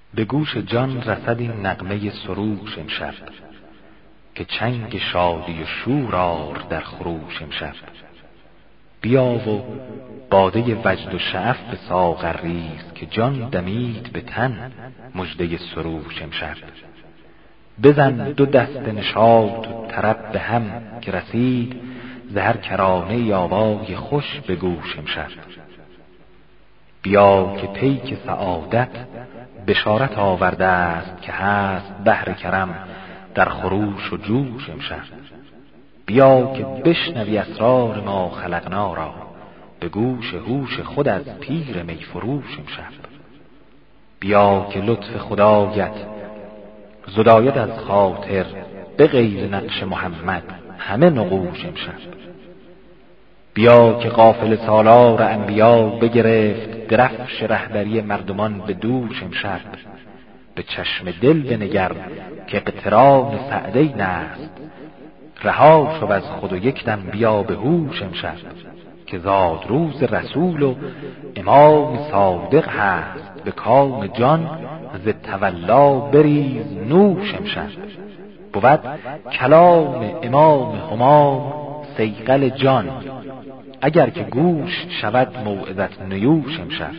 به گوش جان رسد این نغمه سروش امشب، که چنگ شادی و شور آر در خروش امشب. بیا و باده وجد و شعف به ساغر ریز، که جان دمید به تن مژده سروش امشب. بزن دو دست نشاط و طرب به هم، که رسید ز هر کرانه آوای خوش به گوش امشب. بیا که پیک سعادت بشارت آورده است، که هست بحر کرم در خروش و جوش امشب. بیا که بشنوی اسرار ما خلقنا را، به گوش هوش خود از پیر می فروش امشب. بیا که لطف خدایت زداید از خاطر، به غیر نقش محمد همه نقوش امشب. بیا که قافله سالار انبیا بگرفت، درفش رهبری مردمان به دوش امشب. به چشم دل بنگر که اقتران سعدین است، رها شو از خود و یک دم بیا به هوش امشب. که زاد روز رسول و امام صادق هست، به کام جان ز تولا بریز نوش امشب. بود کلام امام همام صیقل جان، اگر که گوش شود موعظت نیوش امشب.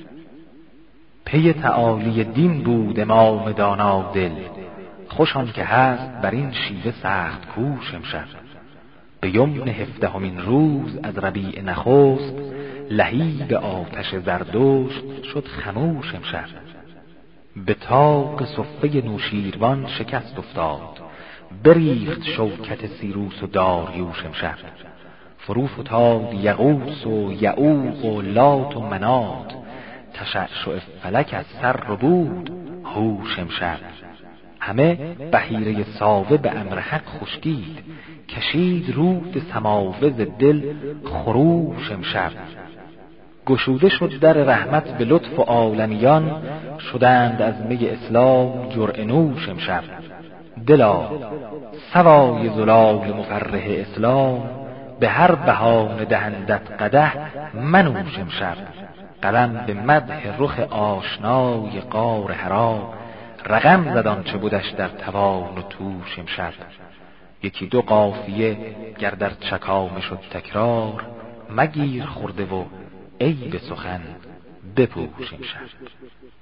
پی تعالی دین بود امام دانا دل، خوش آن که هست بر این شیوه سخت کوش امشب. به یمن 17مین روز از ربیع نخست، لهیب آتش زردشت شد خموش امشب. به طاق صفه نوشیروان شکست افتاد، بریخت شوکت سیروس و داریوش امشب. فرو فتاد یغوث و یعوق و لات و منات، تشعشع فلک از سر ربود هوش امشب. همه بحیره ساوه به امر حق خشکید، کشید رود سماوه ز دل خروش امشب. گشوده شد در رحمت به لطف و عالمیان، شدند از می اسلام جرعه نوش امشب. دلا سوای زلال مفرح اسلام، به هر بهانه دهندت قدح منوش امشب. قلم به مدح رخ آشنای غار حرا، رقم زد آنچه بودش در توان و توش امشب. یکی دو قافیه گر در چکامه شد تکرار، مگیر خرده و عیب سخن بپوش امشب.